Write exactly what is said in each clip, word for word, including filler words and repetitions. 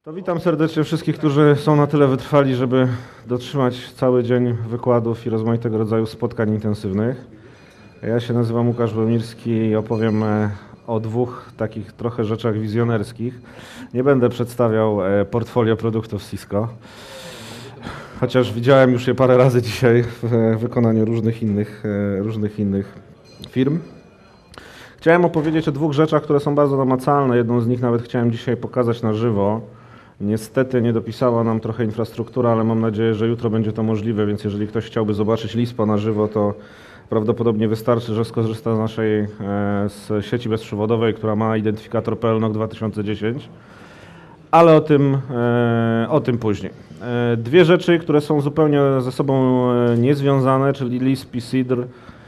To witam serdecznie wszystkich, którzy są na tyle wytrwali, żeby dotrzymać cały dzień wykładów i rozmaitego rodzaju spotkań intensywnych. Ja się nazywam Łukasz Bemirski i opowiem o dwóch takich trochę rzeczach wizjonerskich. Nie będę przedstawiał portfolio produktów Cisco, chociaż widziałem już je parę razy dzisiaj w wykonaniu różnych innych, różnych innych firm. Chciałem opowiedzieć o dwóch rzeczach, które są bardzo namacalne. Jedną z nich nawet chciałem dzisiaj pokazać na żywo. Niestety nie dopisała nam trochę infrastruktura, ale mam nadzieję, że jutro będzie to możliwe, więc jeżeli ktoś chciałby zobaczyć Lispa na żywo, to prawdopodobnie wystarczy, że skorzysta z naszej z sieci bezprzewodowej, która ma identyfikator P L N O C dwa tysiące dziesięć, ale o tym, o tym później. Dwie rzeczy, które są zupełnie ze sobą niezwiązane, czyli Lisp i Sidr.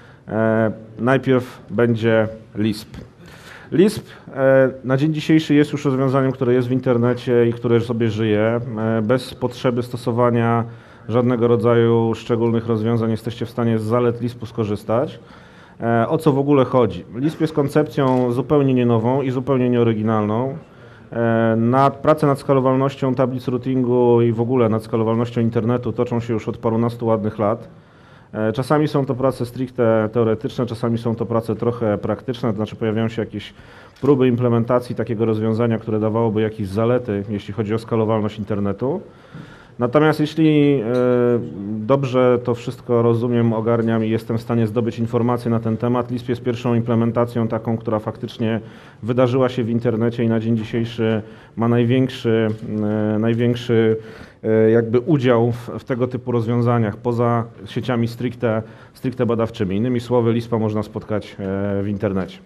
Najpierw będzie Lisp. Lisp na dzień dzisiejszy jest już rozwiązaniem, które jest w internecie i które sobie żyje. Bez potrzeby stosowania żadnego rodzaju szczególnych rozwiązań jesteście w stanie z zalet Lispu skorzystać. O co w ogóle chodzi? Lisp jest koncepcją zupełnie nie nową i zupełnie nieoryginalną. Nad, prace nad skalowalnością tablic routingu i w ogóle nad skalowalnością internetu toczą się już od parunastu ładnych lat. Czasami są to prace stricte teoretyczne, czasami są to prace trochę praktyczne, to znaczy pojawiają się jakieś próby implementacji takiego rozwiązania, które dawałoby jakieś zalety, jeśli chodzi o skalowalność internetu. Natomiast jeśli dobrze to wszystko rozumiem, ogarniam i jestem w stanie zdobyć informacje na ten temat, Lisp jest pierwszą implementacją taką, która faktycznie wydarzyła się w internecie i na dzień dzisiejszy ma największy, największy jakby udział w, w tego typu rozwiązaniach poza sieciami stricte, stricte badawczymi. Innymi słowy, Lispa można spotkać w internecie.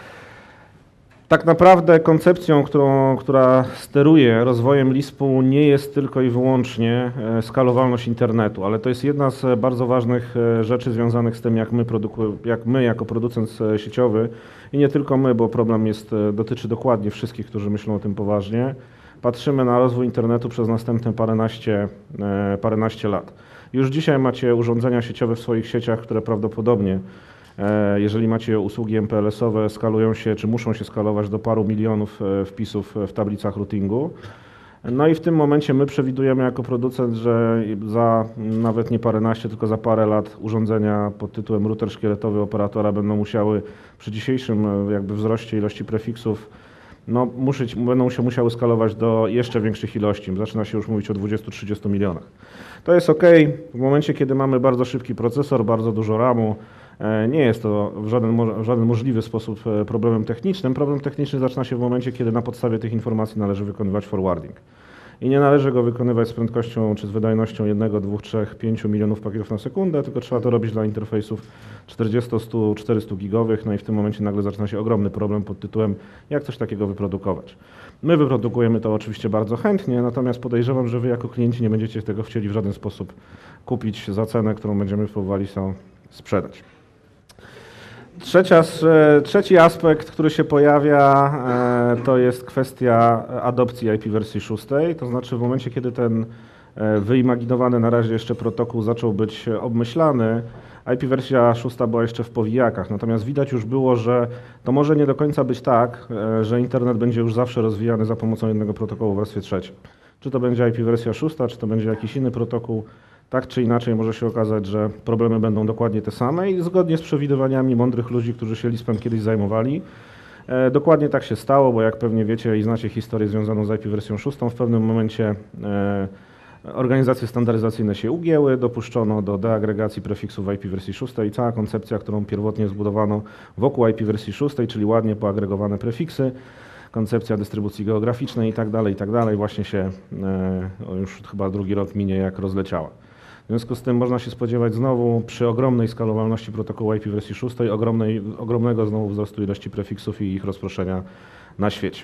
Tak naprawdę koncepcją, którą, która steruje rozwojem Lispu, nie jest tylko i wyłącznie skalowalność internetu, ale to jest jedna z bardzo ważnych rzeczy związanych z tym, jak my, jak my jako producent sieciowy i nie tylko my, bo problem jest, dotyczy dokładnie wszystkich, którzy myślą o tym poważnie, patrzymy na rozwój internetu przez następne paręnaście, paręnaście lat. Już dzisiaj macie urządzenia sieciowe w swoich sieciach, które prawdopodobnie, jeżeli macie usługi M P L S-owe, skalują się, czy muszą się skalować do paru milionów wpisów w tablicach routingu. No i w tym momencie my przewidujemy jako producent, że za nawet nie paręnaście, tylko za parę lat urządzenia pod tytułem router szkieletowy operatora będą musiały przy dzisiejszym jakby wzroście ilości prefiksów no, musieć, będą się musiały skalować do jeszcze większych ilości. Zaczyna się już mówić o dwudziestu trzydziestu milionach. To jest ok. W momencie, kiedy mamy bardzo szybki procesor, bardzo dużo ramu, nie jest to w żaden, w żaden możliwy sposób problemem technicznym. Problem techniczny zaczyna się w momencie, kiedy na podstawie tych informacji należy wykonywać forwarding. I nie należy go wykonywać z prędkością czy z wydajnością jednego, dwóch, trzech, pięciu milionów pakietów na sekundę, tylko trzeba to robić dla interfejsów czterdziestu, stu, czterystu gigowych, no i w tym momencie nagle zaczyna się ogromny problem pod tytułem, jak coś takiego wyprodukować. My wyprodukujemy to oczywiście bardzo chętnie, natomiast podejrzewam, że wy jako klienci nie będziecie tego chcieli w żaden sposób kupić za cenę, którą będziemy próbowali sobie sprzedać. Trzecia, trzeci aspekt, który się pojawia, to jest kwestia adopcji I P wersji szóstej, to znaczy w momencie, kiedy ten wyimaginowany na razie jeszcze protokół zaczął być obmyślany, I P wersja szósta była jeszcze w powijakach, natomiast widać już było, że to może nie do końca być tak, że internet będzie już zawsze rozwijany za pomocą jednego protokołu w wersji trzeciej. Czy to będzie I P wersja szósta, czy to będzie jakiś inny protokół, tak czy inaczej może się okazać, że problemy będą dokładnie te same i zgodnie z przewidywaniami mądrych ludzi, którzy się Lispem kiedyś zajmowali, e, dokładnie tak się stało, bo jak pewnie wiecie i znacie historię związaną z I P wersją szóstą, w pewnym momencie e, organizacje standaryzacyjne się ugięły, dopuszczono do deagregacji prefiksów w I P wersji szóstej i cała koncepcja, którą pierwotnie zbudowano wokół I P wersji szóstej, czyli ładnie poagregowane prefiksy, koncepcja dystrybucji geograficznej i tak dalej, i tak dalej, właśnie się e, już chyba drugi rok minie jak rozleciała. W związku z tym można się spodziewać znowu przy ogromnej skalowalności protokołu I P wersji szóstej, ogromnej, ogromnego znowu wzrostu ilości prefiksów i ich rozproszenia na świecie.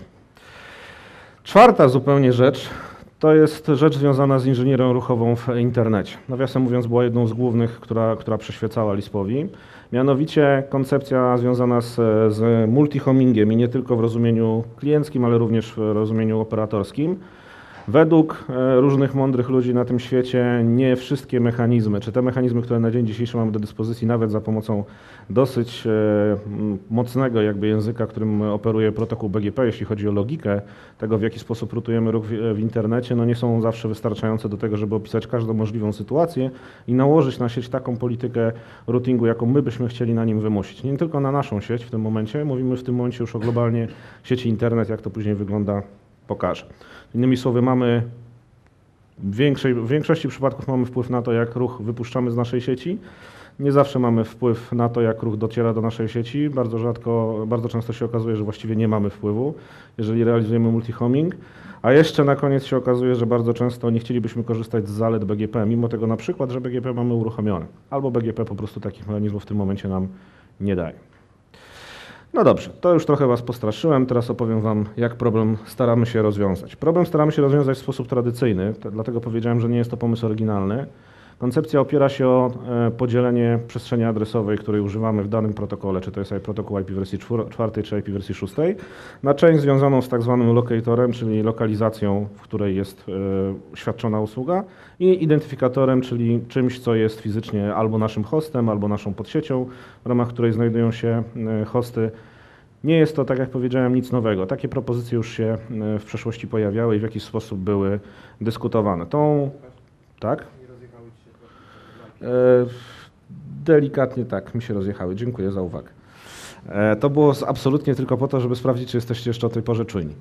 Czwarta zupełnie rzecz to jest rzecz związana z inżynierią ruchową w internecie. Nawiasem mówiąc, była jedną z głównych, która, która przyświecała Lispowi. Mianowicie koncepcja związana z, z multihomingiem i nie tylko w rozumieniu klienckim, ale również w rozumieniu operatorskim. Według różnych mądrych ludzi na tym świecie nie wszystkie mechanizmy, czy te mechanizmy, które na dzień dzisiejszy mamy do dyspozycji, nawet za pomocą dosyć mocnego jakby języka, którym operuje protokół B G P, jeśli chodzi o logikę tego, w jaki sposób rutujemy ruch w, w internecie, no nie są zawsze wystarczające do tego, żeby opisać każdą możliwą sytuację i nałożyć na sieć taką politykę routingu, jaką my byśmy chcieli na nim wymusić. Nie tylko na naszą sieć w tym momencie, mówimy w tym momencie już o globalnie sieci internet, jak to później wygląda, pokażę. Innymi słowy, mamy w, większej, w większości przypadków mamy wpływ na to, jak ruch wypuszczamy z naszej sieci. Nie zawsze mamy wpływ na to, jak ruch dociera do naszej sieci. Bardzo rzadko, bardzo często się okazuje, że właściwie nie mamy wpływu, jeżeli realizujemy multi-homing. A jeszcze na koniec się okazuje, że bardzo często nie chcielibyśmy korzystać z zalet B G P, mimo tego na przykład, że B G P mamy uruchomione. Albo B G P po prostu takich mechanizmów w tym momencie nam nie daje. No dobrze, to już trochę Was postraszyłem, teraz opowiem Wam, jak problem staramy się rozwiązać. Problem staramy się rozwiązać w sposób tradycyjny, dlatego powiedziałem, że nie jest to pomysł oryginalny. Koncepcja opiera się o podzielenie przestrzeni adresowej, której używamy w danym protokole, czy to jest protokół I P wersji czwartej, czy I P wersji szóstej, na część związaną z tak zwanym locatorem, czyli lokalizacją, w której jest świadczona usługa, i identyfikatorem, czyli czymś, co jest fizycznie albo naszym hostem, albo naszą podsiecią, w ramach której znajdują się hosty. Nie jest to, tak jak powiedziałem, nic nowego. Takie propozycje już się w przeszłości pojawiały i w jakiś sposób były dyskutowane. Tą, tak? Delikatnie tak, mi się rozjechały. Dziękuję za uwagę. To było absolutnie tylko po to, żeby sprawdzić, czy jesteście jeszcze o tej porze czujni.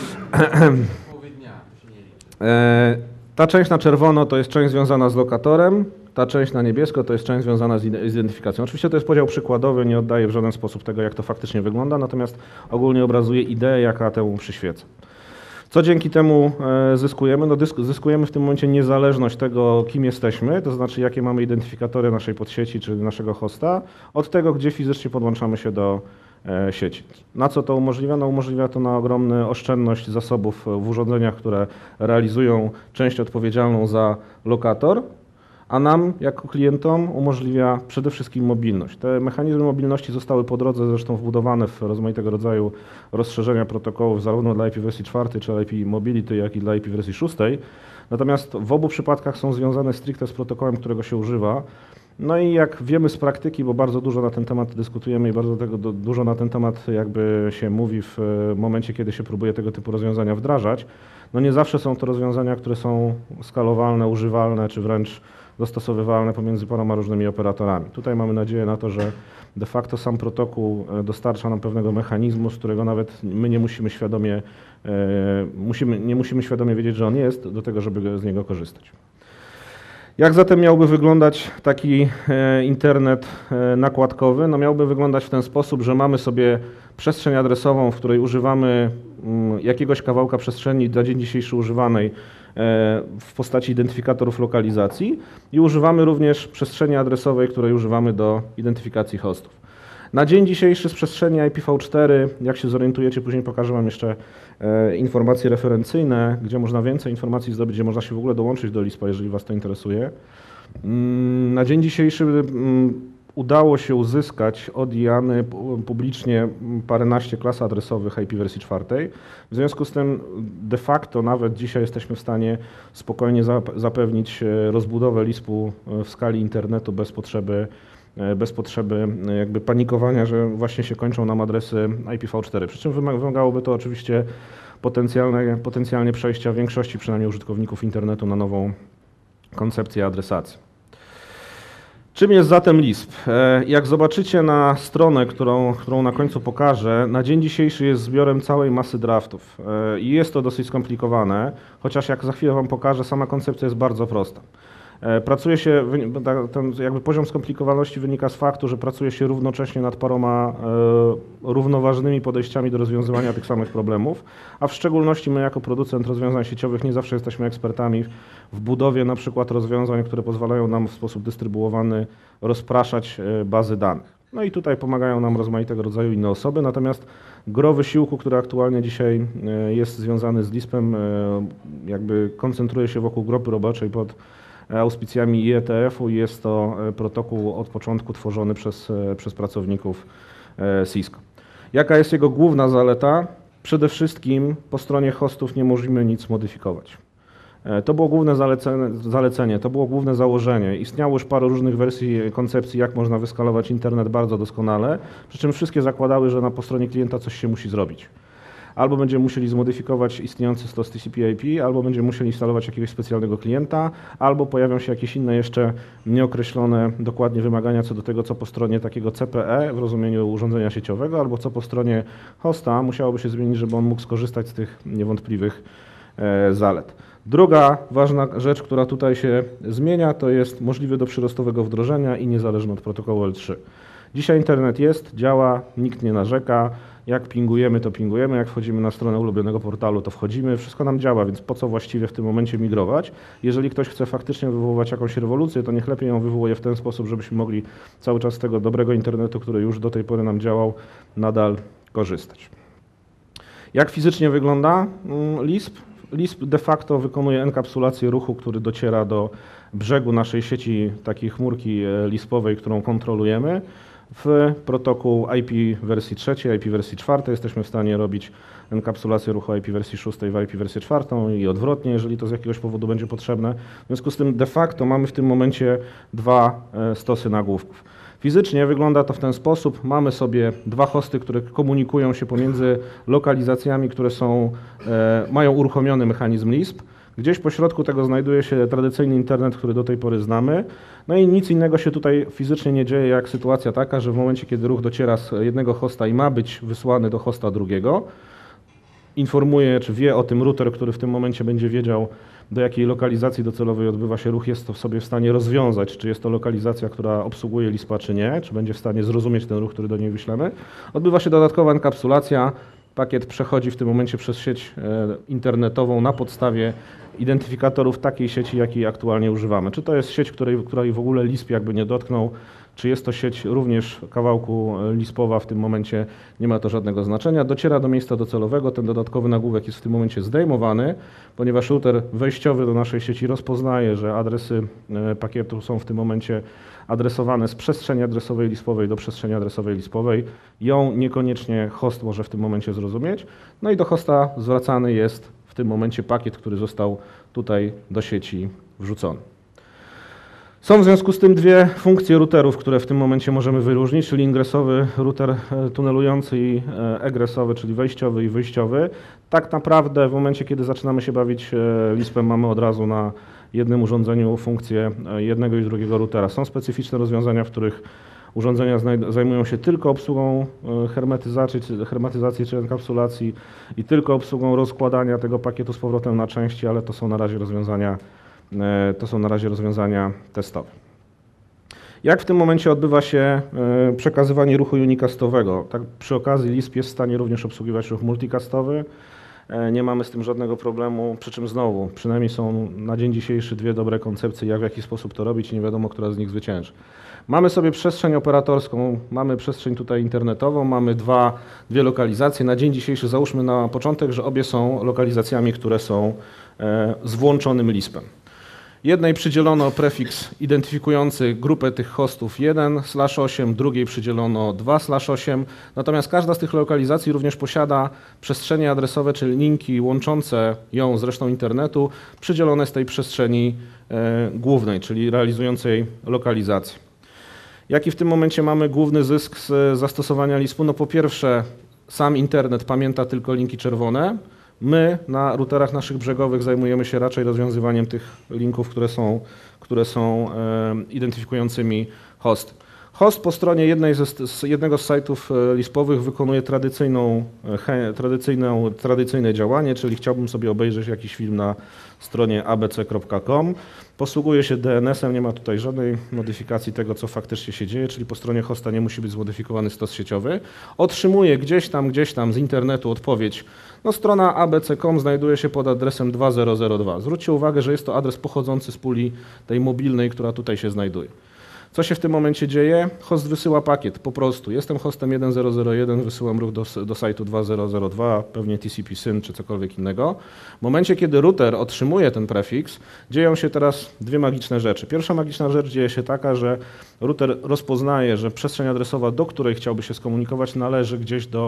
Ta część na czerwono to jest część związana z lokatorem, ta część na niebiesko to jest część związana z identyfikacją. Oczywiście to jest podział przykładowy, nie oddaje w żaden sposób tego, jak to faktycznie wygląda, natomiast ogólnie obrazuje ideę, jaka temu przyświeca. Co dzięki temu zyskujemy? No zyskujemy w tym momencie niezależność tego, kim jesteśmy, to znaczy jakie mamy identyfikatory naszej podsieci czy naszego hosta, od tego, gdzie fizycznie podłączamy się do sieci. Na co to umożliwia? No umożliwia to na ogromną oszczędność zasobów w urządzeniach, które realizują część odpowiedzialną za lokator, a nam, jako klientom, umożliwia przede wszystkim mobilność. Te mechanizmy mobilności zostały po drodze zresztą wbudowane w rozmaitego rodzaju rozszerzenia protokołów, zarówno dla I P wersji czwartej, czy I P Mobility, jak i dla I P wersji szóstej. Natomiast w obu przypadkach są związane stricte z protokołem, którego się używa. No i jak wiemy z praktyki, bo bardzo dużo na ten temat dyskutujemy i bardzo tego, dużo na ten temat jakby się mówi w momencie, kiedy się próbuje tego typu rozwiązania wdrażać, no nie zawsze są to rozwiązania, które są skalowalne, używalne, czy wręcz dostosowywalne pomiędzy paroma różnymi operatorami. Tutaj mamy nadzieję na to, że de facto sam protokół dostarcza nam pewnego mechanizmu, z którego nawet my nie musimy świadomie, musimy, nie musimy świadomie wiedzieć, że on jest, do tego, żeby z niego korzystać. Jak zatem miałby wyglądać taki internet nakładkowy? No miałby wyglądać w ten sposób, że mamy sobie przestrzeń adresową, w której używamy jakiegoś kawałka przestrzeni na dzień dzisiejszy używanej w postaci identyfikatorów lokalizacji i używamy również przestrzeni adresowej, której używamy do identyfikacji hostów. Na dzień dzisiejszy z przestrzeni I P v cztery, jak się zorientujecie, później pokażę Wam jeszcze informacje referencyjne, gdzie można więcej informacji zdobyć, gdzie można się w ogóle dołączyć do LISP-a, jeżeli Was to interesuje. Na dzień dzisiejszy udało się uzyskać od Jany publicznie paręnaście klas adresowych I P wersji czwartej. W związku z tym de facto nawet dzisiaj jesteśmy w stanie spokojnie zapewnić rozbudowę LISP-u w skali internetu bez potrzeby bez potrzeby jakby panikowania, że właśnie się kończą nam adresy I P v cztery. Przy czym wymagałoby to oczywiście potencjalne, potencjalnie przejścia większości przynajmniej użytkowników internetu na nową koncepcję adresacji. Czym jest zatem LISP? Jak zobaczycie na stronę, którą, którą na końcu pokażę, na dzień dzisiejszy jest zbiorem całej masy draftów i jest to dosyć skomplikowane, chociaż jak za chwilę Wam pokażę, sama koncepcja jest bardzo prosta. Pracuje się, ten jakby poziom skomplikowalności wynika z faktu, że pracuje się równocześnie nad paroma e, równoważnymi podejściami do rozwiązywania tych samych problemów, a w szczególności my jako producent rozwiązań sieciowych nie zawsze jesteśmy ekspertami w budowie na przykład rozwiązań, które pozwalają nam w sposób dystrybuowany rozpraszać bazy danych. No i tutaj pomagają nam rozmaitego rodzaju inne osoby, natomiast gro wysiłku, który aktualnie dzisiaj jest związany z LISP-em, jakby koncentruje się wokół grupy roboczej pod auspicjami I E T F-u i jest to protokół od początku tworzony przez, przez pracowników Cisco. Jaka jest jego główna zaleta? Przede wszystkim po stronie hostów nie możemy nic modyfikować. To było główne zalecenie, zalecenie, to było główne założenie. Istniało już parę różnych wersji koncepcji, jak można wyskalować internet bardzo doskonale, przy czym wszystkie zakładały, że na po stronie klienta coś się musi zrobić. Albo będziemy musieli zmodyfikować istniejący stos T C P I P, albo będziemy musieli instalować jakiegoś specjalnego klienta, albo pojawią się jakieś inne jeszcze nieokreślone dokładnie wymagania co do tego, co po stronie takiego C P E w rozumieniu urządzenia sieciowego, albo co po stronie hosta musiałoby się zmienić, żeby on mógł skorzystać z tych niewątpliwych e, zalet. Druga ważna rzecz, która tutaj się zmienia, to jest możliwe do przyrostowego wdrożenia i niezależny od protokołu L trzy. Dzisiaj internet jest, działa, nikt nie narzeka. Jak pingujemy, to pingujemy, jak wchodzimy na stronę ulubionego portalu, to wchodzimy, wszystko nam działa, więc po co właściwie w tym momencie migrować? Jeżeli ktoś chce faktycznie wywoływać jakąś rewolucję, to niech lepiej ją wywołuje w ten sposób, żebyśmy mogli cały czas z tego dobrego internetu, który już do tej pory nam działał, nadal korzystać. Jak fizycznie wygląda Lisp? Lisp de facto wykonuje enkapsulację ruchu, który dociera do brzegu naszej sieci takiej chmurki lispowej, którą kontrolujemy. W protokół I P wersji trzeciej, I P wersji czwartej jesteśmy w stanie robić enkapsulację ruchu I P wersji szóstej w I P wersję czwartą i odwrotnie, jeżeli to z jakiegoś powodu będzie potrzebne. W związku z tym de facto mamy w tym momencie dwa stosy nagłówków. Fizycznie wygląda to w ten sposób. Mamy sobie dwa hosty, które komunikują się pomiędzy lokalizacjami, które są, e, mają uruchomiony mechanizm Lisp. Gdzieś po środku tego znajduje się tradycyjny internet, który do tej pory znamy. No i nic innego się tutaj fizycznie nie dzieje, jak sytuacja taka, że w momencie, kiedy ruch dociera z jednego hosta i ma być wysłany do hosta drugiego, informuje, czy wie o tym router, który w tym momencie będzie wiedział, do jakiej lokalizacji docelowej odbywa się ruch, jest to sobie w stanie rozwiązać, czy jest to lokalizacja, która obsługuje Lispa, czy nie, czy będzie w stanie zrozumieć ten ruch, który do niej wyślemy. Odbywa się dodatkowa enkapsulacja. Pakiet przechodzi w tym momencie przez sieć internetową na podstawie identyfikatorów takiej sieci, jakiej aktualnie używamy. Czy to jest sieć, której, której w ogóle Lisp jakby nie dotknął, czy jest to sieć również kawałku lispowa, w tym momencie nie ma to żadnego znaczenia. Dociera do miejsca docelowego, ten dodatkowy nagłówek jest w tym momencie zdejmowany, ponieważ router wejściowy do naszej sieci rozpoznaje, że adresy pakietu są w tym momencie adresowane z przestrzeni adresowej lispowej do przestrzeni adresowej lispowej. Ją niekoniecznie host może w tym momencie zrozumieć. No i do hosta zwracany jest w tym momencie pakiet, który został tutaj do sieci wrzucony. Są w związku z tym dwie funkcje routerów, które w tym momencie możemy wyróżnić, czyli ingresowy router tunelujący i egresowy, czyli wejściowy i wyjściowy. Tak naprawdę w momencie, kiedy zaczynamy się bawić Lispem, mamy od razu na jednym urządzeniu funkcję jednego i drugiego routera. Są specyficzne rozwiązania, w których urządzenia zajmują się tylko obsługą hermetyzacji, hermetyzacji czy enkapsulacji i tylko obsługą rozkładania tego pakietu z powrotem na części, ale to są na razie rozwiązania To są na razie rozwiązania testowe. Jak w tym momencie odbywa się przekazywanie ruchu unicastowego? Tak przy okazji Lisp jest w stanie również obsługiwać ruch multicastowy. Nie mamy z tym żadnego problemu, przy czym znowu, przynajmniej są na dzień dzisiejszy dwie dobre koncepcje, jak w jaki sposób to robić i nie wiadomo, która z nich zwycięży. Mamy sobie przestrzeń operatorską, mamy przestrzeń tutaj internetową, mamy dwa, dwie lokalizacje. Na dzień dzisiejszy załóżmy na początek, że obie są lokalizacjami, które są z włączonym Lispem. Jednej przydzielono prefiks identyfikujący grupę tych hostów jeden slash osiem, drugiej przydzielono dwa slash osiem, natomiast każda z tych lokalizacji również posiada przestrzenie adresowe, czyli linki łączące ją z resztą internetu, przydzielone z tej przestrzeni e, głównej, czyli realizującej lokalizację. Jaki w tym momencie mamy główny zysk z zastosowania Lispu? No po pierwsze, sam internet pamięta tylko linki czerwone. My na routerach naszych brzegowych zajmujemy się raczej rozwiązywaniem tych linków, które są, które są e, identyfikującymi host. Host po stronie jednej ze, z jednego z sajtów lispowych wykonuje tradycyjną, he, tradycyjną, tradycyjne działanie, czyli chciałbym sobie obejrzeć jakiś film na stronie a b c kropka com. Posługuje się D N S-em, nie ma tutaj żadnej modyfikacji tego, co faktycznie się dzieje, czyli po stronie hosta nie musi być zmodyfikowany stos sieciowy. Otrzymuje gdzieś tam, gdzieś tam z internetu odpowiedź. No, strona a b c kropka com znajduje się pod adresem dwa zero zero dwa. Zwróćcie uwagę, że jest to adres pochodzący z puli tej mobilnej, która tutaj się znajduje. Co się w tym momencie dzieje? Host wysyła pakiet, po prostu. Jestem hostem jeden zero zero jeden, wysyłam ruch do, do sajtu dwa zero zero dwa, pewnie T C P syn czy cokolwiek innego. W momencie, kiedy router otrzymuje ten prefiks, dzieją się teraz dwie magiczne rzeczy. Pierwsza magiczna rzecz dzieje się taka, że router rozpoznaje, że przestrzeń adresowa, do której chciałby się skomunikować, należy gdzieś do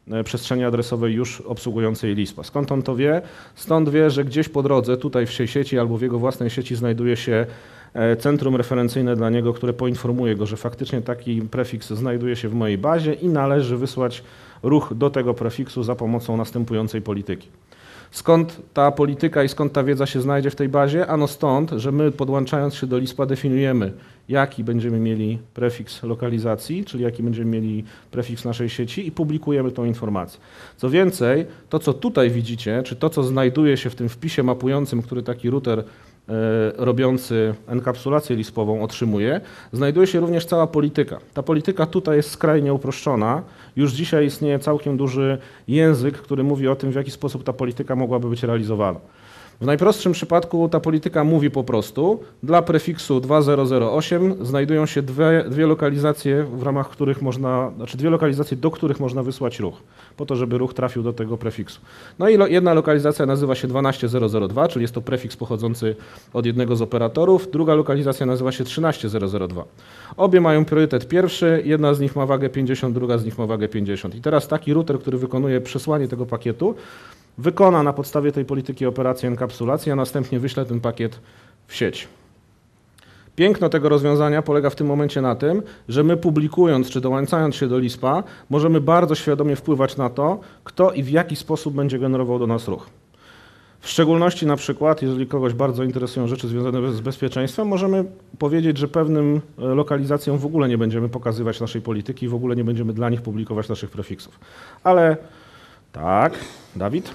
przestrzeni adresowej już obsługującej LISPA. Skąd on to wie? Stąd wie, że gdzieś po drodze, tutaj w tej sieci albo w jego własnej sieci znajduje się centrum referencyjne dla niego, które poinformuje go, że faktycznie taki prefiks znajduje się w mojej bazie i należy wysłać ruch do tego prefiksu za pomocą następującej polityki. Skąd ta polityka i skąd ta wiedza się znajdzie w tej bazie? Ano stąd, że my podłączając się do LISPA definiujemy, jaki będziemy mieli prefiks lokalizacji, czyli jaki będziemy mieli prefiks naszej sieci i publikujemy tą informację. Co więcej, to co tutaj widzicie, czy to co znajduje się w tym wpisie mapującym, który taki router robiący enkapsulację lispową otrzymuje, znajduje się również cała polityka. Ta polityka tutaj jest skrajnie uproszczona. Już dzisiaj istnieje całkiem duży język, który mówi o tym, w jaki sposób ta polityka mogłaby być realizowana. W najprostszym przypadku ta polityka mówi po prostu, dla prefiksu dwa zero zero osiem znajdują się dwie, dwie lokalizacje, w ramach których można, znaczy dwie lokalizacje, do których można wysłać ruch, po to, żeby ruch trafił do tego prefiksu. No i lo, jedna lokalizacja nazywa się dwanaście zero zero dwa, czyli jest to prefiks pochodzący od jednego z operatorów, druga lokalizacja nazywa się trzynaście zero zero dwa. Obie mają priorytet pierwszy, jedna z nich ma wagę pięćdziesiąt, druga z nich ma wagę pięćdziesiąt. I teraz taki router, który wykonuje przesłanie tego pakietu, wykona na podstawie tej polityki operację enkapsulacji, a następnie wyśle ten pakiet w sieć. Piękno tego rozwiązania polega w tym momencie na tym, że my publikując czy dołączając się do LISPA możemy bardzo świadomie wpływać na to, kto i w jaki sposób będzie generował do nas ruch. W szczególności na przykład, jeżeli kogoś bardzo interesują rzeczy związane z bezpieczeństwem, możemy powiedzieć, że pewnym lokalizacjom w ogóle nie będziemy pokazywać naszej polityki, w ogóle nie będziemy dla nich publikować naszych prefiksów. Ale tak, Dawid?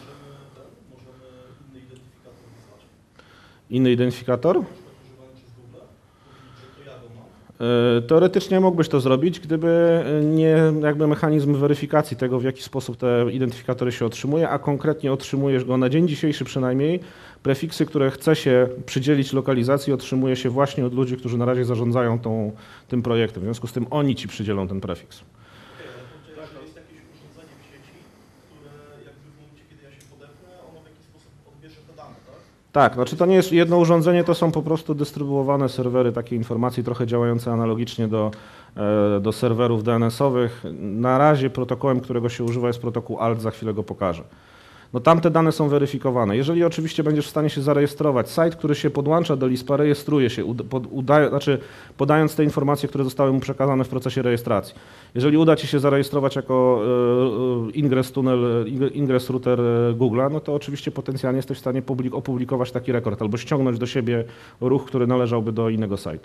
Inny identyfikator? Teoretycznie mógłbyś to zrobić, gdyby nie jakby mechanizm weryfikacji tego, w jaki sposób te identyfikatory się otrzymuje, a konkretnie otrzymujesz go na dzień dzisiejszy przynajmniej. Prefiksy, które chce się przydzielić lokalizacji, otrzymuje się właśnie od ludzi, którzy na razie zarządzają tą, tym projektem. W związku z tym oni ci przydzielą ten prefiks. Tak, znaczy to nie jest jedno urządzenie, to są po prostu dystrybuowane serwery takiej informacji, trochę działające analogicznie do, do serwerów D N S-owych. Na razie protokołem, którego się używa, jest protokół A L T, za chwilę go pokażę. No tam te dane są weryfikowane. Jeżeli oczywiście będziesz w stanie się zarejestrować, site, który się podłącza do LISPA, rejestruje się, pod, uda, znaczy podając te informacje, które zostały mu przekazane w procesie rejestracji. Jeżeli uda ci się zarejestrować jako e, ingress tunel, ingress router Google'a, no to oczywiście potencjalnie jesteś w stanie publik, opublikować taki rekord albo ściągnąć do siebie ruch, który należałby do innego site'u.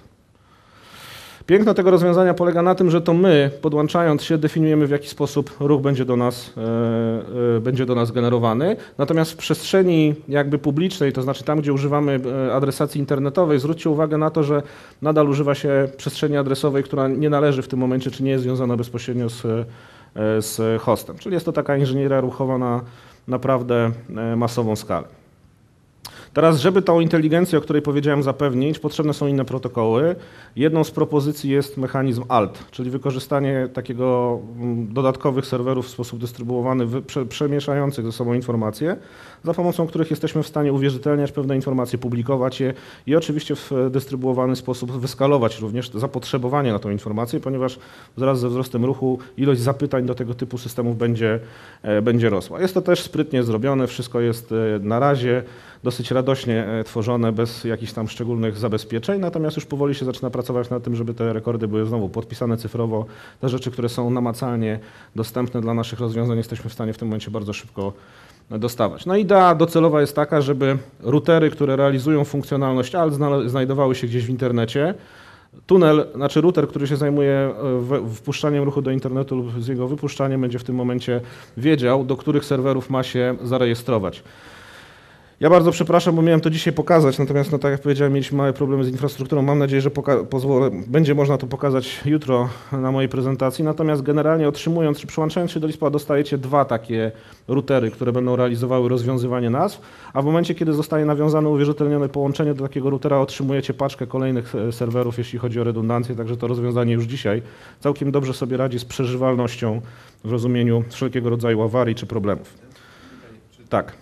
Piękno tego rozwiązania polega na tym, że to my, podłączając się, definiujemy, w jaki sposób ruch będzie do nas, e, e, będzie do nas generowany. Natomiast w przestrzeni jakby publicznej, to znaczy tam, gdzie używamy adresacji internetowej, zwróćcie uwagę na to, że nadal używa się przestrzeni adresowej, która nie należy w tym momencie, czy nie jest związana bezpośrednio z, z hostem. Czyli jest to taka inżynieria ruchowa na naprawdę masową skalę. Teraz, żeby tą inteligencję, o której powiedziałem, zapewnić, potrzebne są inne protokoły. Jedną z propozycji jest mechanizm A L T, czyli wykorzystanie takiego dodatkowych serwerów w sposób dystrybuowany, przemieszających ze sobą informacje, za pomocą których jesteśmy w stanie uwierzytelniać pewne informacje, publikować je i oczywiście w dystrybuowany sposób wyskalować również zapotrzebowanie na tą informację, ponieważ wraz ze wzrostem ruchu ilość zapytań do tego typu systemów będzie, będzie rosła. Jest to też sprytnie zrobione, wszystko jest na razie dosyć radośnie tworzone, bez jakichś tam szczególnych zabezpieczeń, natomiast już powoli się zaczyna pracować nad tym, żeby te rekordy były znowu podpisane cyfrowo. Te rzeczy, które są namacalnie dostępne dla naszych rozwiązań, jesteśmy w stanie w tym momencie bardzo szybko dostawać. No idea docelowa jest taka, żeby routery, które realizują funkcjonalność A L T, znajdowały się gdzieś w internecie. Tunel, znaczy router, który się zajmuje wpuszczaniem ruchu do internetu lub z jego wypuszczaniem, będzie w tym momencie wiedział, do których serwerów ma się zarejestrować. Ja bardzo przepraszam, bo miałem to dzisiaj pokazać, natomiast no, tak jak powiedziałem, mieliśmy małe problemy z infrastrukturą. Mam nadzieję, że pozwolę, będzie można to pokazać jutro na mojej prezentacji. Natomiast generalnie otrzymując czy przyłączając się do LISPA dostajecie dwa takie routery, które będą realizowały rozwiązywanie nazw, a w momencie, kiedy zostanie nawiązane uwierzytelnione połączenie do takiego routera, otrzymujecie paczkę kolejnych serwerów, jeśli chodzi o redundancję, także to rozwiązanie już dzisiaj całkiem dobrze sobie radzi z przeżywalnością w rozumieniu wszelkiego rodzaju awarii czy problemów. Tak.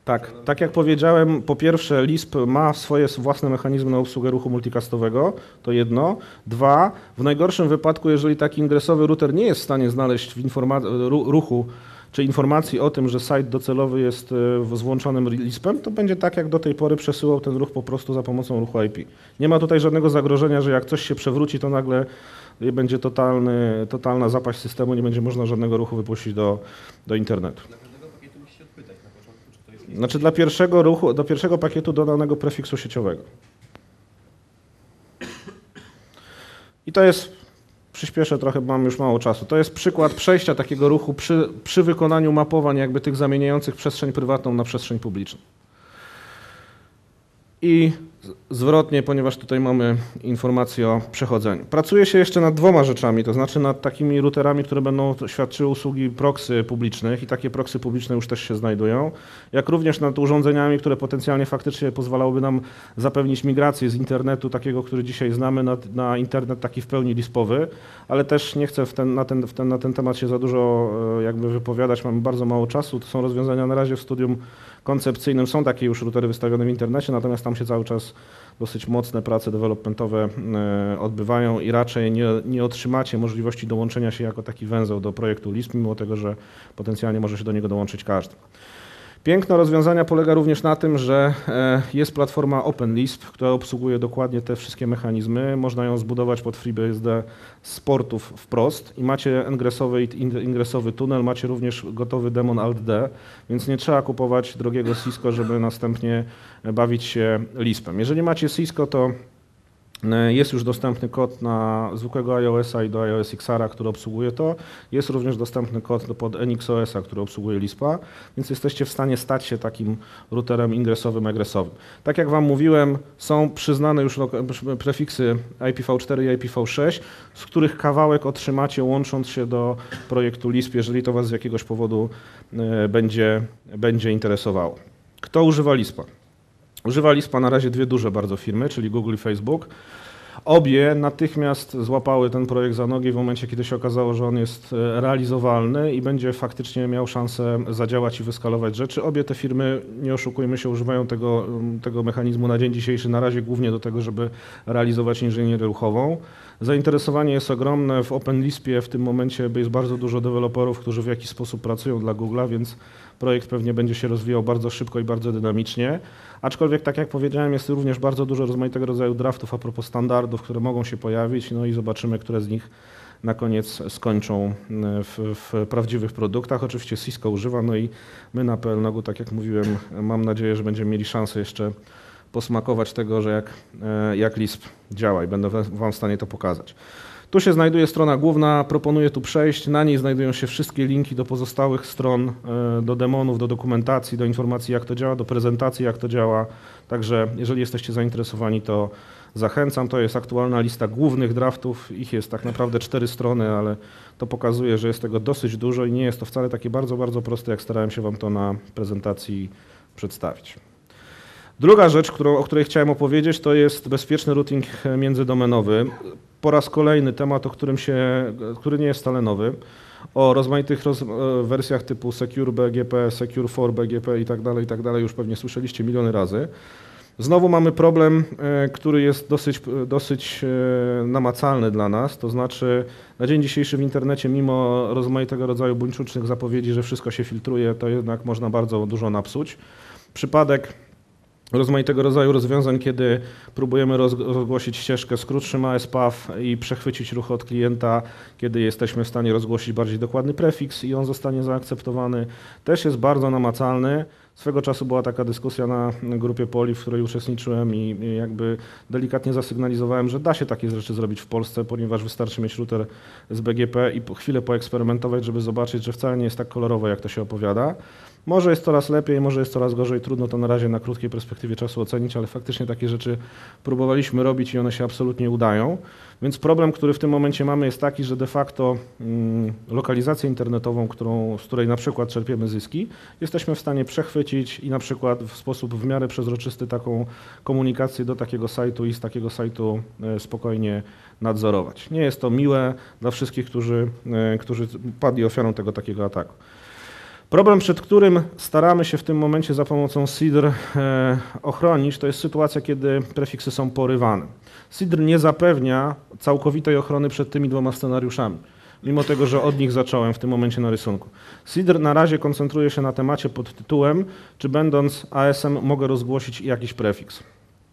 Tak, tak jak powiedziałem, po pierwsze Lisp ma swoje własne mechanizmy na obsługę ruchu multicastowego, to jedno. Dwa, w najgorszym wypadku, jeżeli taki ingresowy router nie jest w stanie znaleźć w ruchu czy informacji o tym, że site docelowy jest z włączonym Lispem, to będzie tak jak do tej pory przesyłał ten ruch po prostu za pomocą ruchu I P. Nie ma tutaj żadnego zagrożenia, że jak coś się przewróci, to nagle będzie totalny, totalna zapaść systemu, nie będzie można żadnego ruchu wypuścić do, do internetu. Znaczy dla pierwszego ruchu, do pierwszego pakietu dodanego prefiksu sieciowego. I to jest, przyspieszę trochę, bo mam już mało czasu, to jest przykład przejścia takiego ruchu przy, przy wykonaniu mapowań jakby tych zamieniających przestrzeń prywatną na przestrzeń publiczną. I zwrotnie, ponieważ tutaj mamy informację o przechodzeniu. Pracuje się jeszcze nad dwoma rzeczami, to znaczy nad takimi routerami, które będą świadczyły usługi proxy publicznych i takie proxy publiczne już też się znajdują, jak również nad urządzeniami, które potencjalnie faktycznie pozwalałyby nam zapewnić migrację z internetu takiego, który dzisiaj znamy, na, na internet taki w pełni lispowy, ale też nie chcę w ten, na, ten, w ten, na ten temat się za dużo jakby wypowiadać, mamy bardzo mało czasu, to są rozwiązania na razie w studium koncepcyjnym, są takie już routery wystawione w internecie, natomiast tam się cały czas dosyć mocne prace developmentowe odbywają i raczej nie, nie otrzymacie możliwości dołączenia się jako taki węzeł do projektu Lisp, mimo tego, że potencjalnie może się do niego dołączyć każdy. Piękno rozwiązania polega również na tym, że jest platforma OpenLisp, która obsługuje dokładnie te wszystkie mechanizmy. Można ją zbudować pod FreeBSD z portów wprost i macie ingresowy i ingresowy tunel, macie również gotowy demon Alt-D, więc nie trzeba kupować drogiego Cisco, żeby następnie bawić się Lispem. Jeżeli macie Cisco, to jest już dostępny kod na zwykłego iOS-a i do iOS X R a, który obsługuje to. Jest również dostępny kod pod N X O S-a, który obsługuje Lispa, więc jesteście w stanie stać się takim routerem ingresowym, egresowym. Tak jak Wam mówiłem, są przyznane już prefiksy I P v cztery i I P v sześć, z których kawałek otrzymacie łącząc się do projektu Lisp, jeżeli to Was z jakiegoś powodu będzie, będzie interesowało. Kto używa Lispa? Używa Lispa na razie dwie duże bardzo firmy, czyli Google i Facebook. Obie natychmiast złapały ten projekt za nogi w momencie, kiedy się okazało, że on jest realizowalny i będzie faktycznie miał szansę zadziałać i wyskalować rzeczy. Obie te firmy, nie oszukujmy się, używają tego, tego mechanizmu na dzień dzisiejszy na razie głównie do tego, żeby realizować inżynierię ruchową. Zainteresowanie jest ogromne. W OpenLispie w tym momencie jest bardzo dużo deweloperów, którzy w jakiś sposób pracują dla Google'a, więc projekt pewnie będzie się rozwijał bardzo szybko i bardzo dynamicznie. Aczkolwiek, tak jak powiedziałem, jest również bardzo dużo rozmaitego rodzaju draftów a propos standardów, które mogą się pojawić, no i zobaczymy, które z nich na koniec skończą w, w prawdziwych produktach. Oczywiście Cisco używa, no i my na P L N O G-u, tak jak mówiłem, mam nadzieję, że będziemy mieli szansę jeszcze posmakować tego, że jak, jak Lisp działa i będę Wam w stanie to pokazać. Tu się znajduje strona główna, proponuję tu przejść, na niej znajdują się wszystkie linki do pozostałych stron, do demonów, do dokumentacji, do informacji jak to działa, do prezentacji jak to działa, także jeżeli jesteście zainteresowani, to zachęcam. To jest aktualna lista głównych draftów, ich jest tak naprawdę cztery strony, ale to pokazuje, że jest tego dosyć dużo i nie jest to wcale takie bardzo, bardzo proste, jak starałem się Wam to na prezentacji przedstawić. Druga rzecz, którą, o której chciałem opowiedzieć, to jest bezpieczny routing międzydomenowy. Po raz kolejny temat, o którym się, który nie jest wcale nowy, o rozmaitych roz, wersjach typu Secure B G P, Secure for B G P i tak dalej, i tak dalej, już pewnie słyszeliście miliony razy. Znowu mamy problem, który jest dosyć, dosyć namacalny dla nas, to znaczy na dzień dzisiejszy w internecie, mimo rozmaitego rodzaju buńczucznych zapowiedzi, że wszystko się filtruje, to jednak można bardzo dużo napsuć. Przypadek rozmaitego rodzaju rozwiązań, kiedy próbujemy rozgłosić ścieżkę z krótszym A S P A W i przechwycić ruch od klienta, kiedy jesteśmy w stanie rozgłosić bardziej dokładny prefiks i on zostanie zaakceptowany, też jest bardzo namacalny. Swego czasu była taka dyskusja na grupie Poli, w której uczestniczyłem i jakby delikatnie zasygnalizowałem, że da się takie rzeczy zrobić w Polsce, ponieważ wystarczy mieć router z B G P i po chwilę poeksperymentować, żeby zobaczyć, że wcale nie jest tak kolorowo, jak to się opowiada. Może jest coraz lepiej, może jest coraz gorzej, trudno to na razie na krótkiej perspektywie czasu ocenić, ale faktycznie takie rzeczy próbowaliśmy robić i one się absolutnie udają. Więc problem, który w tym momencie mamy, jest taki, że de facto mm, lokalizację internetową, którą, z której na przykład czerpiemy zyski, jesteśmy w stanie przechwycić i na przykład w sposób w miarę przezroczysty taką komunikację do takiego sajtu i z takiego sajtu e, spokojnie nadzorować. Nie jest to miłe dla wszystkich, którzy, e, którzy padli ofiarą tego takiego ataku. Problem, przed którym staramy się w tym momencie za pomocą S I D R e, ochronić, to jest sytuacja, kiedy prefiksy są porywane. S I D R nie zapewnia całkowitej ochrony przed tymi dwoma scenariuszami, mimo tego, że od nich zacząłem w tym momencie na rysunku. S I D R na razie koncentruje się na temacie pod tytułem, czy będąc A S M mogę rozgłosić jakiś prefiks.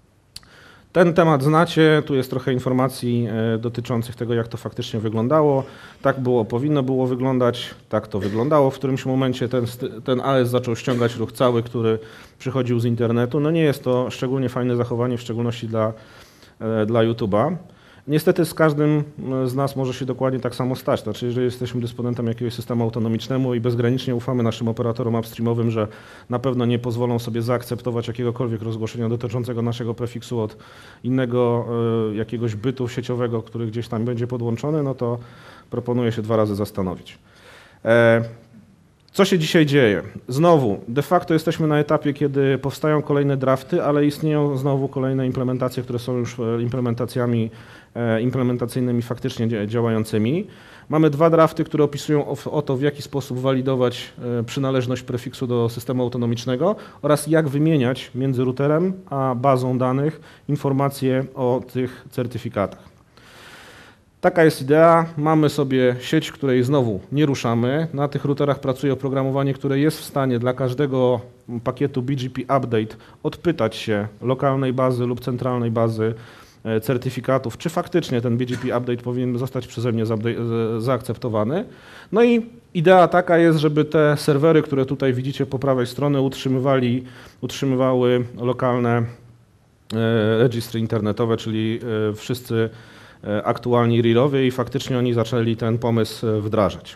Ten temat znacie, tu jest trochę informacji e, dotyczących tego, jak to faktycznie wyglądało. Tak było, powinno było wyglądać, tak to wyglądało. W którymś momencie ten, ten A S zaczął ściągać ruch cały, który przychodził z internetu. No nie jest to szczególnie fajne zachowanie, w szczególności dla, e, dla YouTube'a. Niestety z każdym z nas może się dokładnie tak samo stać. Znaczy, jeżeli jesteśmy dysponentem jakiegoś systemu autonomicznego i bezgranicznie ufamy naszym operatorom upstreamowym, że na pewno nie pozwolą sobie zaakceptować jakiegokolwiek rozgłoszenia dotyczącego naszego prefiksu od innego y, jakiegoś bytu sieciowego, który gdzieś tam będzie podłączony, no to proponuję się dwa razy zastanowić. E, Co się dzisiaj dzieje? Znowu, de facto jesteśmy na etapie, kiedy powstają kolejne drafty, ale istnieją znowu kolejne implementacje, które są już implementacjami implementacyjnymi faktycznie działającymi. Mamy dwa drafty, które opisują o, o to, w jaki sposób walidować przynależność prefiksu do systemu autonomicznego oraz jak wymieniać między routerem a bazą danych informacje o tych certyfikatach. Taka jest idea, mamy sobie sieć, której znowu nie ruszamy. Na tych routerach pracuje oprogramowanie, które jest w stanie dla każdego pakietu B G P Update odpytać się lokalnej bazy lub centralnej bazy certyfikatów, czy faktycznie ten B G P Update powinien zostać przeze mnie zaakceptowany. No i idea taka jest, żeby te serwery, które tutaj widzicie po prawej stronie, utrzymywali, utrzymywały lokalne registry internetowe, czyli wszyscy aktualni realowie i faktycznie oni zaczęli ten pomysł wdrażać.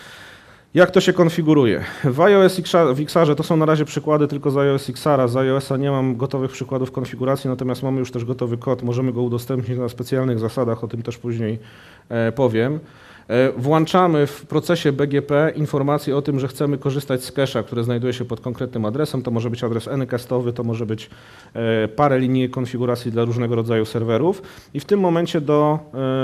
Jak to się konfiguruje? W iOS w Xarze to są na razie przykłady tylko z iOS Xara. Z iOS-a nie mam gotowych przykładów konfiguracji, natomiast mamy już też gotowy kod. Możemy go udostępnić na specjalnych zasadach, o tym też później powiem. Włączamy w procesie B G P informację o tym, że chcemy korzystać z cache'a, który znajduje się pod konkretnym adresem. To może być adres N-castowy, to może być parę linii konfiguracji dla różnego rodzaju serwerów. I w tym momencie do,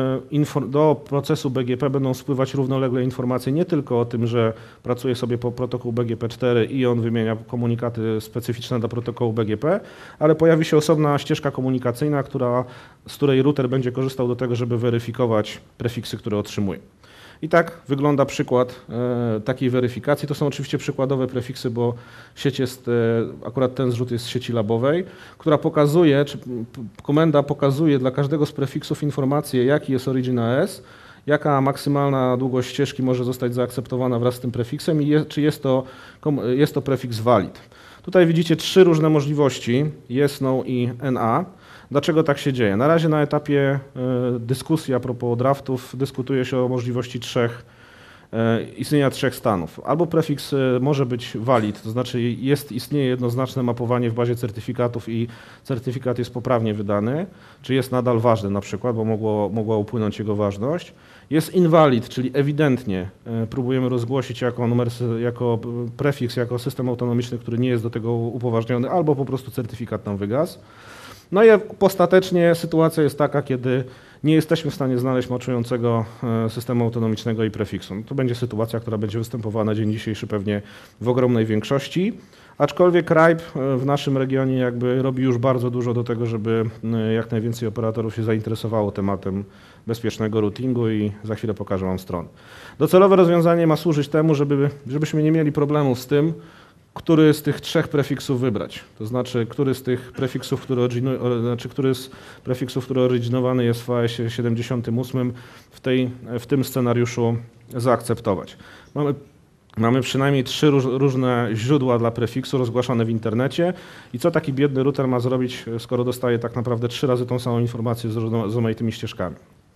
do procesu B G P będą spływać równolegle informacje nie tylko o tym, że pracuje sobie po protokół B G P cztery i on wymienia komunikaty specyficzne dla protokołu B G P, ale pojawi się osobna ścieżka komunikacyjna, która, z której router będzie korzystał do tego, żeby weryfikować prefiksy, które otrzymuje. I tak wygląda przykład e, takiej weryfikacji. To są oczywiście przykładowe prefiksy, bo sieć jest, e, akurat ten zrzut jest z sieci labowej, która pokazuje, czy komenda pokazuje dla każdego z prefiksów informację, jaki jest origin A S, jaka maksymalna długość ścieżki może zostać zaakceptowana wraz z tym prefiksem i je, czy jest to, jest to prefiks valid. Tutaj widzicie trzy różne możliwości, yes, no i N A. Dlaczego tak się dzieje? Na razie na etapie y, dyskusji a propos draftów dyskutuje się o możliwości trzech, y, istnienia trzech stanów. Albo prefiks y, może być valid, to znaczy jest, istnieje jednoznaczne mapowanie w bazie certyfikatów i certyfikat jest poprawnie wydany, czy jest nadal ważny na przykład, bo mogło, mogła upłynąć jego ważność. Jest invalid, czyli ewidentnie y, próbujemy rozgłosić jako, numer, jako prefiks, jako system autonomiczny, który nie jest do tego upoważniony, albo po prostu certyfikat nam wygasł. No i ostatecznie sytuacja jest taka, kiedy nie jesteśmy w stanie znaleźć maczującego systemu autonomicznego i prefiksu. No to będzie sytuacja, która będzie występowała na dzień dzisiejszy pewnie w ogromnej większości, aczkolwiek R I P w naszym regionie jakby robi już bardzo dużo do tego, żeby jak najwięcej operatorów się zainteresowało tematem bezpiecznego routingu i za chwilę pokażę Wam stronę. Docelowe rozwiązanie ma służyć temu, żeby, żebyśmy nie mieli problemów z tym, który z tych trzech prefiksów wybrać. To znaczy, który z tych prefiksów, który, znaczy, który z prefiksów, który oryginowany jest w A S ie siedemdziesiątym ósmym w, tej, w tym scenariuszu zaakceptować. Mamy, mamy przynajmniej trzy róż, różne źródła dla prefiksu rozgłaszane w internecie i co taki biedny router ma zrobić, skoro dostaje tak naprawdę trzy razy tą samą informację z rozmaitymi ścieżkami.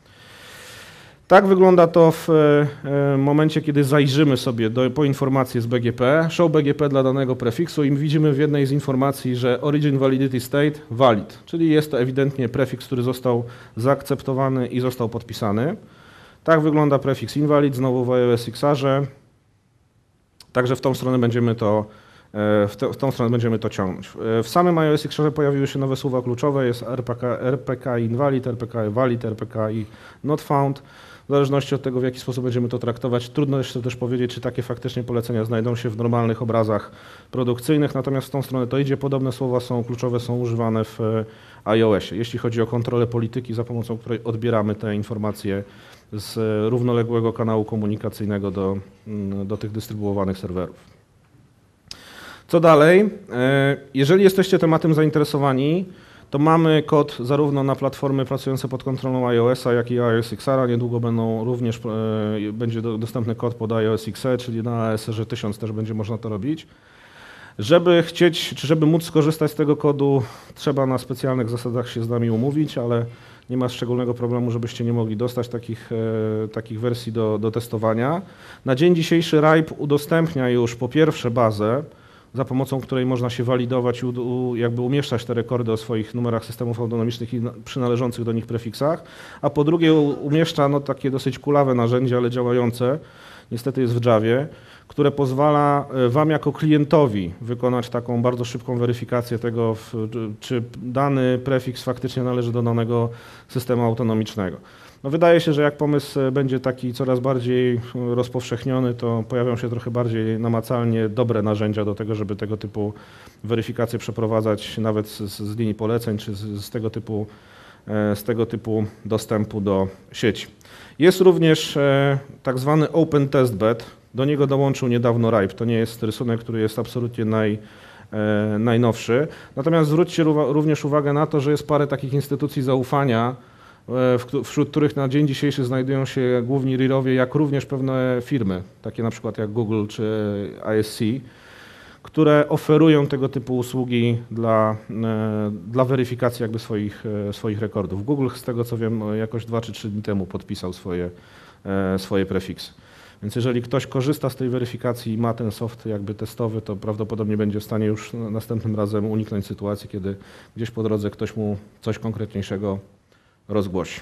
Tak wygląda to w momencie, kiedy zajrzymy sobie do, po informację z B G P, show B G P dla danego prefiksu i widzimy w jednej z informacji, że origin validity state valid, czyli jest to ewidentnie prefiks, który został zaakceptowany i został podpisany. Tak wygląda prefiks invalid, znowu w iOS Xarze. Także w tą stronę będziemy to W, te, w tą stronę będziemy to ciągnąć. W samym iOS X pojawiły się nowe słowa kluczowe, jest R P K, R P K invalid, R P K valid, R P K i not found. W zależności od tego, w jaki sposób będziemy to traktować, trudno jeszcze też powiedzieć, czy takie faktycznie polecenia znajdą się w normalnych obrazach produkcyjnych, natomiast w tą stronę to idzie. Podobne słowa są kluczowe, są używane w iOSie, jeśli chodzi o kontrolę polityki, za pomocą której odbieramy te informacje z równoległego kanału komunikacyjnego do, do tych dystrybuowanych serwerów. Co dalej? Jeżeli jesteście tematem zainteresowani, to mamy kod zarówno na platformy pracujące pod kontrolą iOS-a, jak i iOS X R. Niedługo będą również, e, będzie do, dostępny kod pod iOS X R, czyli na A S R tysiąc też będzie można to robić. Żeby chcieć, czy żeby móc skorzystać z tego kodu, trzeba na specjalnych zasadach się z nami umówić, ale nie ma szczególnego problemu, żebyście nie mogli dostać takich, e, takich wersji do, do testowania. Na dzień dzisiejszy RIPE udostępnia już po pierwsze bazę, za pomocą której można się walidować i u, jakby umieszczać te rekordy o swoich numerach systemów autonomicznych i przynależących do nich prefiksach, a po drugie umieszcza no, takie dosyć kulawe narzędzie, ale działające, niestety jest w Javie, które pozwala wam jako klientowi wykonać taką bardzo szybką weryfikację tego, czy dany prefiks faktycznie należy do danego systemu autonomicznego. No wydaje się, że jak pomysł będzie taki coraz bardziej rozpowszechniony, to pojawią się trochę bardziej namacalnie dobre narzędzia do tego, żeby tego typu weryfikacje przeprowadzać nawet z, z linii poleceń, czy z, z, tego typu, z tego typu dostępu do sieci. Jest również tak zwany Open Test Bed. Do niego dołączył niedawno RIPE. To nie jest rysunek, który jest absolutnie naj, najnowszy. Natomiast zwróćcie również uwagę na to, że jest parę takich instytucji zaufania, wśród których na dzień dzisiejszy znajdują się główni R I R-owie, jak również pewne firmy, takie na przykład jak Google czy I S C, które oferują tego typu usługi dla, dla weryfikacji jakby swoich, swoich rekordów. Google, z tego co wiem, jakoś dwa czy trzy dni temu podpisał swoje, swoje prefiksy. Więc jeżeli ktoś korzysta z tej weryfikacji i ma ten soft jakby testowy, to prawdopodobnie będzie w stanie już następnym razem uniknąć sytuacji, kiedy gdzieś po drodze ktoś mu coś konkretniejszego rozgłosi.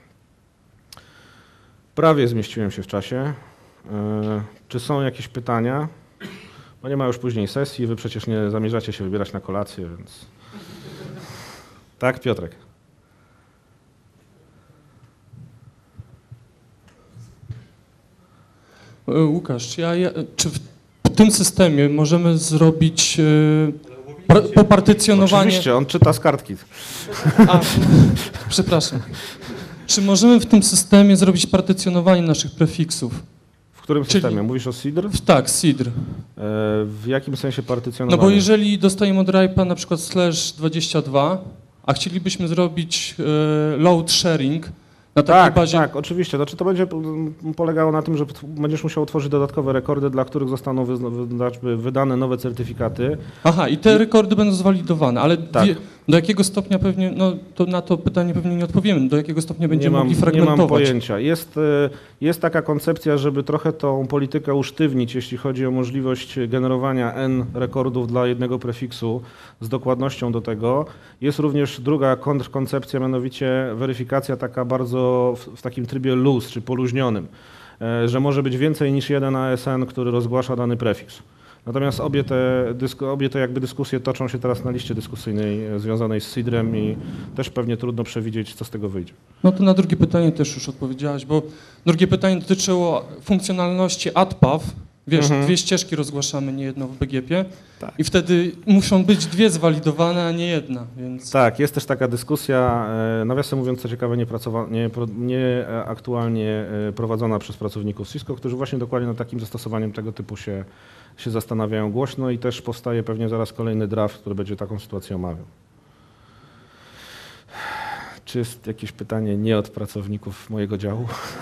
Prawie zmieściłem się w czasie. Czy są jakieś pytania? Bo nie ma już później sesji, wy przecież nie zamierzacie się wybierać na kolację, więc... Tak, Piotrek. Łukasz, czy, ja, czy w tym systemie możemy zrobić e, popartycjonowanie... Oczywiście, on czyta z kartki. A, przepraszam. Czy możemy w tym systemie zrobić partycjonowanie naszych prefiksów? W którym Czyli, systemie? Mówisz o S I D R? Tak, S I D R. W jakim sensie partycjonowanie? No bo jeżeli dostajemy od RIPE-a na przykład slash dwadzieścia dwa, a chcielibyśmy zrobić e, load sharing na takiej tak, bazie... Tak, oczywiście. Znaczy to będzie polegało na tym, że będziesz musiał tworzyć dodatkowe rekordy, dla których zostaną wydane nowe certyfikaty. Aha, i te I... rekordy będą zwalidowane, ale tak. wie, do jakiego stopnia pewnie, no to na to pytanie pewnie nie odpowiemy, do jakiego stopnia będziemy nie mam, mogli fragmentować? Nie mam pojęcia. Jest, jest taka koncepcja, żeby trochę tą politykę usztywnić, jeśli chodzi o możliwość generowania N rekordów dla jednego prefiksu z dokładnością do tego. Jest również druga kontrkoncepcja, mianowicie weryfikacja taka bardzo w, w takim trybie loose, czy poluźnionym, że może być więcej niż jeden A S N, który rozgłasza dany prefiks. Natomiast obie te, obie te jakby dyskusje toczą się teraz na liście dyskusyjnej związanej z S I D R-em i też pewnie trudno przewidzieć, co z tego wyjdzie. No to na drugie pytanie też już odpowiedziałaś, bo drugie pytanie dotyczyło funkcjonalności AdPath. Wiesz, mhm. dwie ścieżki rozgłaszamy, nie jedną w B G P tak. I wtedy muszą być dwie zwalidowane, a nie jedna. Więc... Tak, jest też taka dyskusja, nawiasem mówiąc, co ciekawe, nie, nie, nie aktualnie prowadzona przez pracowników Cisco, którzy właśnie dokładnie nad takim zastosowaniem tego typu się, się zastanawiają głośno i też powstaje pewnie zaraz kolejny draft, który będzie taką sytuację omawiał. Czy jest jakieś pytanie nie od pracowników mojego działu?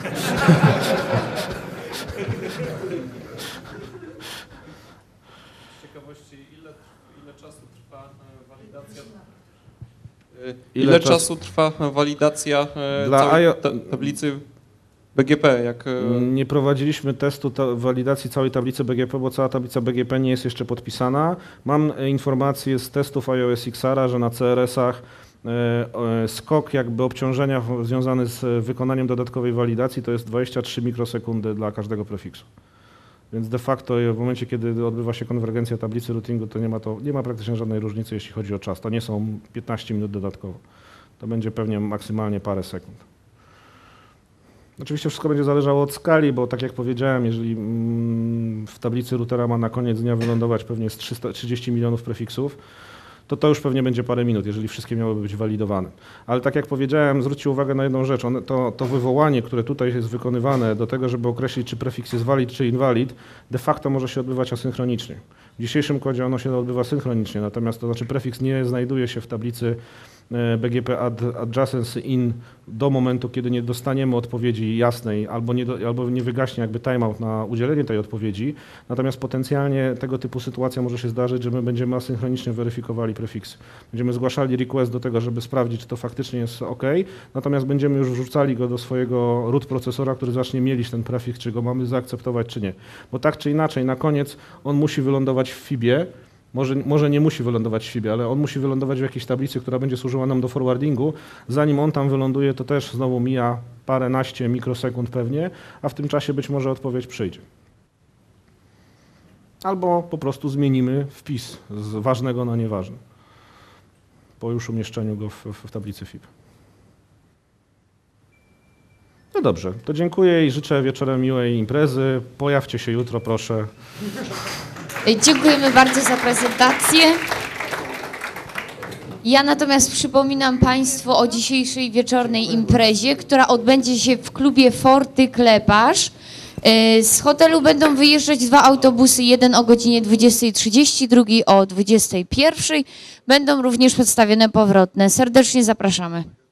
Ile, Ile czas... czasu trwa walidacja Dla całej ta tablicy B G P? Jak... Nie prowadziliśmy testu walidacji całej tablicy B G P, bo cała tablica B G P nie jest jeszcze podpisana. Mam informacje z testów iOS X R-a, że na C R S-ach skok jakby obciążenia związany z wykonaniem dodatkowej walidacji to jest dwadzieścia trzy mikrosekundy dla każdego prefiksu. Więc de facto w momencie, kiedy odbywa się konwergencja tablicy routingu, to nie ma, to nie ma praktycznie żadnej różnicy, jeśli chodzi o czas. To nie są piętnaście minut dodatkowo. To będzie pewnie maksymalnie parę sekund. Oczywiście wszystko będzie zależało od skali, bo tak jak powiedziałem, jeżeli w tablicy routera ma na koniec dnia wylądować pewnie z trzysta trzydzieści milionów prefiksów, to to już pewnie będzie parę minut, jeżeli wszystkie miałyby być walidowane. Ale tak jak powiedziałem, zwróćcie uwagę na jedną rzecz. One, to, to wywołanie, które tutaj jest wykonywane do tego, żeby określić, czy prefiks jest valid, czy invalid, de facto może się odbywać asynchronicznie. W dzisiejszym kodzie ono się odbywa synchronicznie, natomiast to znaczy prefiks nie znajduje się w tablicy B G P add adjacency in do momentu, kiedy nie dostaniemy odpowiedzi jasnej albo nie, do, albo nie wygaśnie jakby timeout na udzielenie tej odpowiedzi. Natomiast potencjalnie tego typu sytuacja może się zdarzyć, że my będziemy asynchronicznie weryfikowali prefiksy. Będziemy zgłaszali request do tego, żeby sprawdzić, czy to faktycznie jest OK, natomiast będziemy już wrzucali go do swojego root procesora, który zacznie mielić ten prefiks, czy go mamy zaakceptować, czy nie. Bo tak czy inaczej, na koniec on musi wylądować w fibie. Może, może nie musi wylądować w fibie, ale on musi wylądować w jakiejś tablicy, która będzie służyła nam do forwardingu. Zanim on tam wyląduje, to też znowu mija paręnaście mikrosekund pewnie, a w tym czasie być może odpowiedź przyjdzie. Albo po prostu zmienimy wpis z ważnego na nieważny po już umieszczeniu go w, w tablicy F I B. No dobrze, to dziękuję i życzę wieczorem miłej imprezy. Pojawcie się jutro, proszę. Dziękujemy bardzo za prezentację. Ja natomiast przypominam Państwu o dzisiejszej wieczornej imprezie, która odbędzie się w klubie Forty Kleparz. Z hotelu będą wyjeżdżać dwa autobusy, jeden o godzinie dwudziestej trzydzieści, drugi o dwudziestej pierwszej. Będą również przedstawione powrotne. Serdecznie zapraszamy.